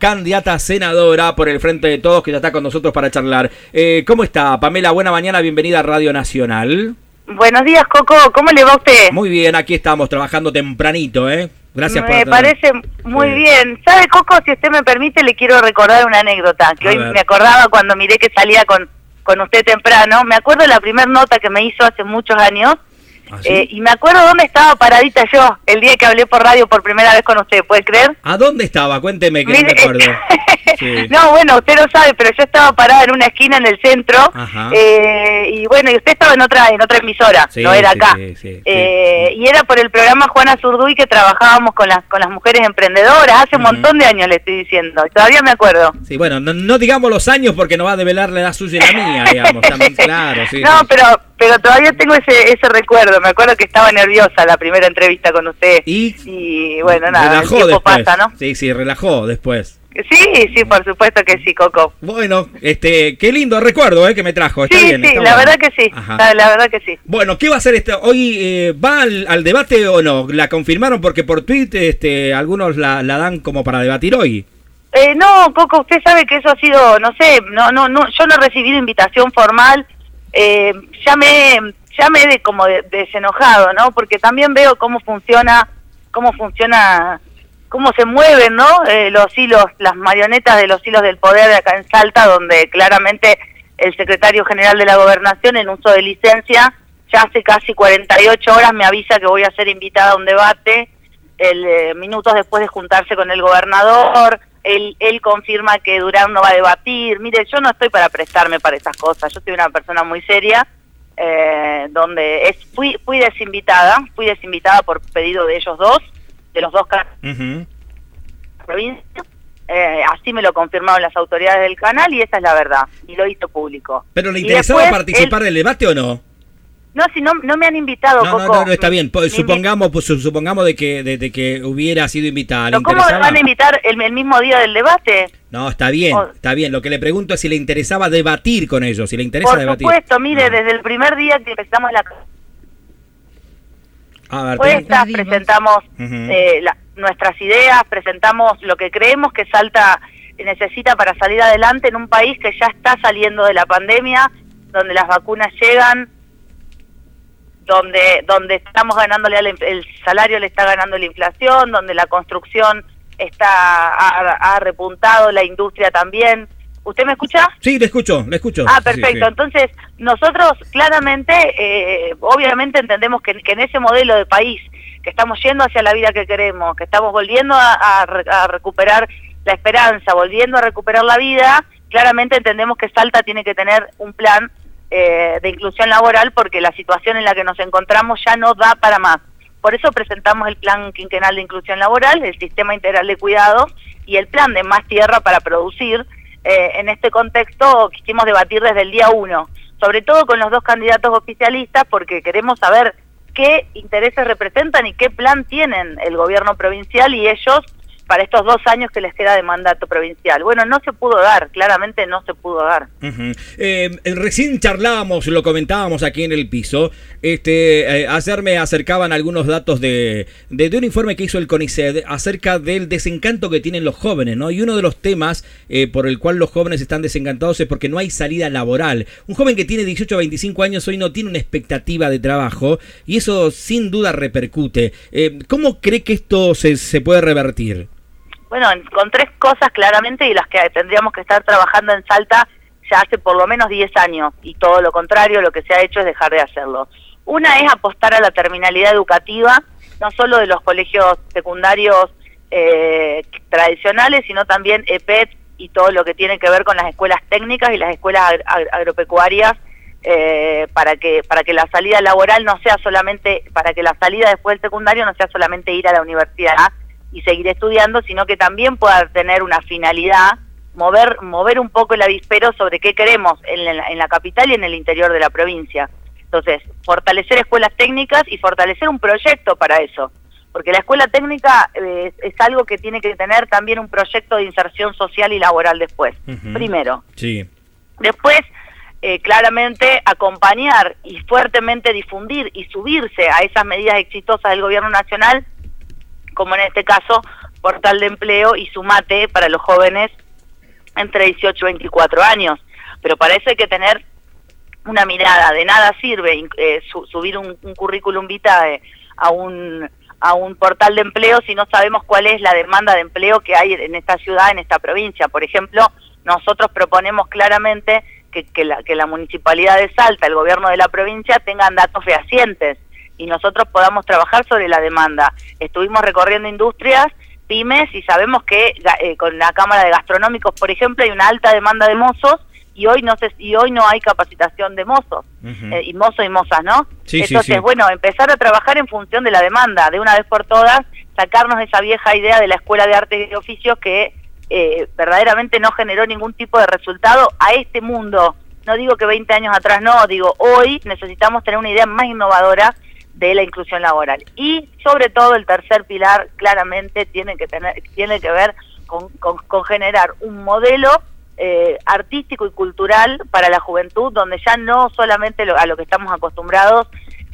candidata a senadora por el Frente de Todos, que ya está con nosotros para charlar. ¿Cómo está, Pamela? Buena mañana, bienvenida a Radio Nacional. Buenos días, Coco, ¿cómo le va a usted? Muy bien, aquí estamos trabajando tempranito, Gracias por... Me parece muy bien. ¿Sabe, Coco? Si usted me permite, le quiero recordar una anécdota, que hoy me acordaba cuando miré que salía con usted temprano. Me acuerdo de la primera nota que me hizo hace muchos años. ¿Ah, sí? Y me acuerdo dónde estaba paradita yo el día que hablé por radio por primera vez con usted, ¿puede creer? ¿A dónde estaba? Cuénteme, que no me acuerdo. Sí. No, bueno, usted lo sabe, pero yo estaba parada en una esquina en el centro, y bueno, y usted estaba en otra emisora, sí, no era acá. Sí. Y era por el programa Juana Zurduy, que trabajábamos con las mujeres emprendedoras, hace un montón de años le estoy diciendo, todavía me acuerdo. Sí, bueno, no digamos los años porque nos va a develar la edad suya y la mía, digamos, también, claro. Sí, no, sí. Pero todavía tengo ese recuerdo. Me acuerdo que estaba nerviosa la primera entrevista con usted. Y bueno, nada, relajó el tiempo después. Pasa, ¿no? Sí, relajó después. Sí, por supuesto que sí, Coco. Bueno, qué lindo recuerdo que me trajo. Está bien, sí, está la bueno. verdad que sí. La verdad que sí. Bueno, ¿qué va a hacer hoy? ¿Va al debate o no? ¿La confirmaron? Porque por tweet algunos la dan como para debatir hoy. No, Coco, usted sabe que eso ha sido, no sé, no, yo no he recibido invitación formal. Ya me he como desenojado, ¿no? Porque también veo cómo se mueven, ¿no? Los hilos, las marionetas de los hilos del poder de acá en Salta, donde claramente el secretario general de la Gobernación, en uso de licencia, ya hace casi 48 horas me avisa que voy a ser invitada a un debate, minutos después de juntarse con el gobernador. Él confirma que Durán no va a debatir. Mire, yo no estoy para prestarme para esas cosas. Yo soy una persona muy seria, donde fui desinvitada por pedido de ellos dos, de los dos canales de la provincia. Así me lo confirmaron las autoridades del canal y esa es la verdad. Y lo hizo público. ¿Pero le interesaba participar del debate o no? No, si no me han invitado, Coco. No, está bien. Supongamos de que hubiera sido invitada. ¿Le ¿Cómo me van a invitar el mismo día del debate? No, está bien. Lo que le pregunto es si le interesaba debatir con ellos, si le interesa debatir. Por supuesto, mire, desde el primer día que empezamos presentamos nuestras ideas, presentamos lo que creemos que Salta necesita para salir adelante en un país que ya está saliendo de la pandemia, donde las vacunas llegan, donde estamos ganándole el salario, le está ganando la inflación, donde la construcción ha repuntado, la industria también. ¿Usted me escucha? Sí, le escucho. Perfecto. Sí. Entonces, nosotros claramente, obviamente entendemos que en ese modelo de país, que estamos yendo hacia la vida que queremos, que estamos volviendo a recuperar la esperanza, volviendo a recuperar la vida, claramente entendemos que Salta tiene que tener un plan de inclusión laboral, porque la situación en la que nos encontramos ya no da para más. Por eso presentamos el plan quinquenal de inclusión laboral, el sistema integral de cuidados y el plan de más tierra para producir. En este contexto quisimos debatir desde el día 1, sobre todo con los dos candidatos oficialistas, porque queremos saber qué intereses representan y qué plan tienen el gobierno provincial y ellos para estos 2 años que les queda de mandato provincial. Bueno, no se pudo dar, claramente no se pudo dar. Recién charlábamos, lo comentábamos aquí en el piso, ayer me acercaban algunos datos de un informe que hizo el CONICET acerca del desencanto que tienen los jóvenes, ¿no? Y uno de los temas por el cual los jóvenes están desencantados es porque no hay salida laboral. Un joven que tiene 18 a 25 años hoy no tiene una expectativa de trabajo y eso sin duda repercute. ¿Cómo cree que esto se puede revertir? Bueno, con 3 cosas claramente y las que tendríamos que estar trabajando en Salta ya hace por lo menos 10 años y todo lo contrario, lo que se ha hecho es dejar de hacerlo. Una es apostar a la terminalidad educativa, no solo de los colegios secundarios tradicionales, sino también EPET y todo lo que tiene que ver con las escuelas técnicas y las escuelas agropecuarias, para que la salida laboral no sea solamente, para que la salida después del secundario no sea solamente ir a la universidad y seguir estudiando, sino que también pueda tener una finalidad, mover un poco el avispero sobre qué queremos en la capital y en el interior de la provincia. Entonces, fortalecer escuelas técnicas y fortalecer un proyecto para eso, porque la escuela técnica es algo que tiene que tener también un proyecto de inserción social y laboral después, primero. Sí. Después, claramente acompañar y fuertemente difundir y subirse a esas medidas exitosas del gobierno nacional, como en este caso portal de empleo y sumate para los jóvenes entre 18 y 24 años. Pero para eso hay que tener una mirada. De nada sirve subir un currículum vitae a un portal de empleo si no sabemos cuál es la demanda de empleo que hay en esta ciudad, en esta provincia. Por ejemplo, nosotros proponemos claramente que la Municipalidad de Salta, el gobierno de la provincia, tengan datos fehacientes y nosotros podamos trabajar sobre la demanda. Estuvimos recorriendo industrias, pymes, y sabemos que con la Cámara de Gastronómicos, por ejemplo, hay una alta demanda de mozos y hoy no hay capacitación de mozos, y mozos y mozas, ¿no? Sí, entonces, sí. bueno, empezar a trabajar en función de la demanda, de una vez por todas, sacarnos esa vieja idea de la Escuela de Artes y Oficios que verdaderamente no generó ningún tipo de resultado a este mundo. No digo que 20 años atrás no, digo hoy necesitamos tener una idea más innovadora de la inclusión laboral. Y sobre todo el tercer pilar claramente tiene que ver con generar un modelo artístico y cultural para la juventud, donde ya no solamente a lo que estamos acostumbrados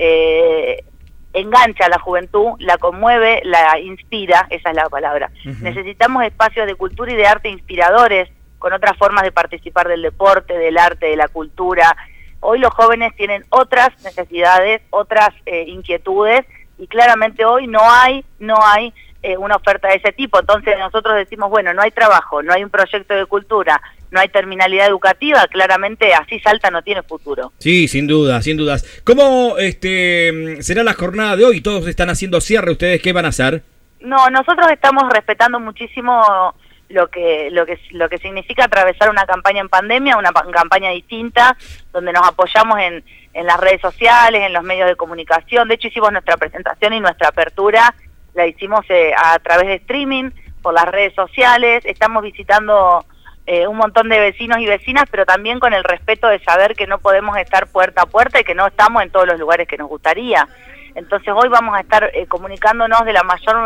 engancha a la juventud, la conmueve, la inspira, esa es la palabra. Necesitamos espacios de cultura y de arte inspiradores, con otras formas de participar del deporte, del arte, de la cultura. Hoy los jóvenes tienen otras necesidades, otras inquietudes, y claramente hoy no hay una oferta de ese tipo. Entonces nosotros decimos, bueno, no hay trabajo, no hay un proyecto de cultura, no hay terminalidad educativa, claramente así Salta no tiene futuro. Sí, sin duda, sin dudas. ¿Cómo será la jornada de hoy? ¿Todos están haciendo cierre? ¿Ustedes qué van a hacer? No, nosotros estamos respetando muchísimo lo que significa atravesar una campaña en pandemia, una campaña distinta, donde nos apoyamos en las redes sociales, en los medios de comunicación. De hecho, hicimos nuestra presentación y nuestra apertura, la hicimos a través de streaming, por las redes sociales. Estamos visitando un montón de vecinos y vecinas, pero también con el respeto de saber que no podemos estar puerta a puerta y que no estamos en todos los lugares que nos gustaría. Entonces hoy vamos a estar comunicándonos de la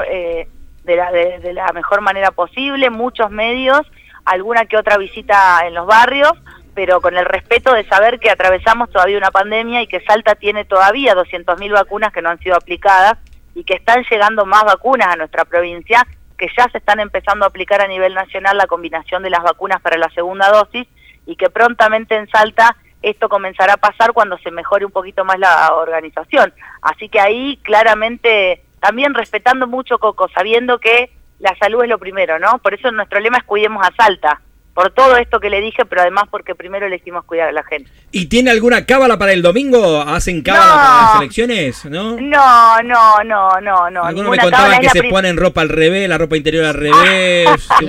mejor manera posible, muchos medios, alguna que otra visita en los barrios, pero con el respeto de saber que atravesamos todavía una pandemia y que Salta tiene todavía 200.000 vacunas que no han sido aplicadas y que están llegando más vacunas a nuestra provincia, que ya se están empezando a aplicar a nivel nacional la combinación de las vacunas para la segunda dosis, y que prontamente en Salta esto comenzará a pasar cuando se mejore un poquito más la organización. Así que ahí claramente también respetando mucho, Coco, sabiendo que la salud es lo primero, ¿no? Por eso nuestro lema es cuidemos a Salta, por todo esto que le dije, pero además porque primero elegimos cuidar a la gente. ¿Y tiene alguna cábala para el domingo? ¿Hacen cábala para las elecciones? ¿No? No. Algunos me contaban que se ponen ropa al revés, la ropa interior al revés.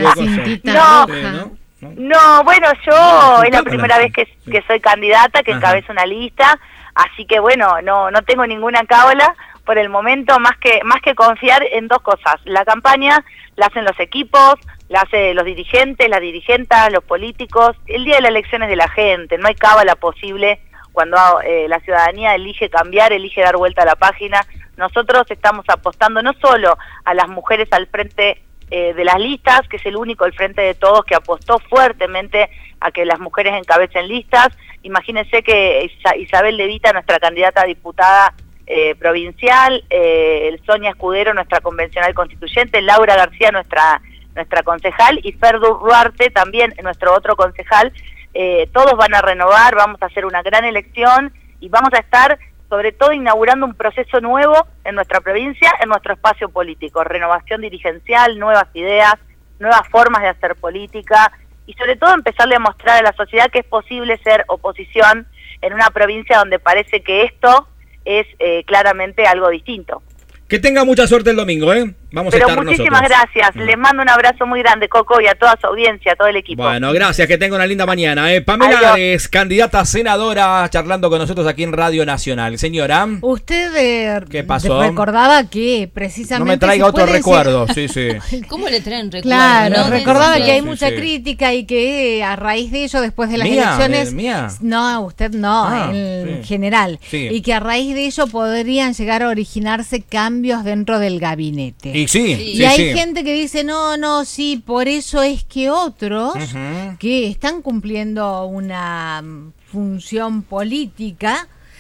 No, bueno, yo es la primera vez que soy candidata, que encabezo una lista, así que bueno, no tengo ninguna cábala por el momento, más que confiar en dos cosas. La campaña la hacen los equipos, la hacen los dirigentes, las dirigentas, los políticos. El día de la elección es de la gente, no hay cábala posible cuando la ciudadanía elige cambiar, elige dar vuelta a la página. Nosotros estamos apostando no solo a las mujeres al frente de las listas, que es el único, el Frente de Todos, que apostó fuertemente a que las mujeres encabecen listas. Imagínense que Isabel De Vita, nuestra candidata a diputada provincial, Sonia Escudero, nuestra convencional constituyente, Laura García, nuestra concejal, y Fer Duarte también, nuestro otro concejal. Todos van a renovar, vamos a hacer una gran elección y vamos a estar sobre todo inaugurando un proceso nuevo en nuestra provincia, en nuestro espacio político, renovación dirigencial, nuevas ideas, nuevas formas de hacer política, y sobre todo empezarle a mostrar a la sociedad que es posible ser oposición en una provincia donde parece que esto es claramente algo distinto. Que tenga mucha suerte el domingo, ¿eh? Vamos a estar nosotros. Muchísimas gracias. Les mando un abrazo muy grande, Coco, y a toda su audiencia, a todo el equipo. Bueno, gracias. Que tenga una linda mañana. Pamela es candidata a senadora, charlando con nosotros aquí en Radio Nacional. Señora. Usted ¿Qué pasó? Recordaba que precisamente... No me traiga otro recuerdo. Sí. ¿Cómo le traen recuerdos? Claro, ¿no? recordaba que hay mucha crítica y que a raíz de ello, después de las elecciones... ¿Mía? No, usted no, en general. Sí. Y que a raíz de ello podrían llegar a originarse cambios dentro del gabinete. Y sí. Y hay gente que dice, sí, por eso es que otros que están cumpliendo una función política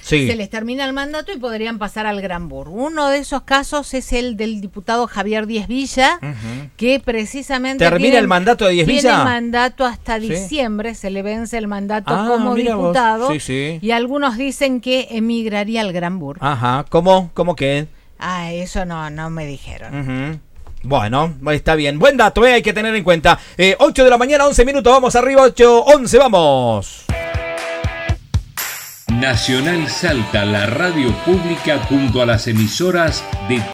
Sí. Se les termina el mandato y podrían pasar al Granbur. Uno de esos casos es el del diputado Javier Díez Villa, que precisamente ¿Termina el mandato de Díez Villa? Tiene mandato hasta diciembre, se le vence el mandato como diputado, y algunos dicen que emigraría al Granbur. Ajá, ¿cómo qué? Eso no me dijeron. Bueno, está bien. Buen dato, hay que tener en cuenta. 8 de la mañana, 11 minutos, vamos arriba, 8:11, vamos. Nacional Salta, la radio pública junto a las emisoras de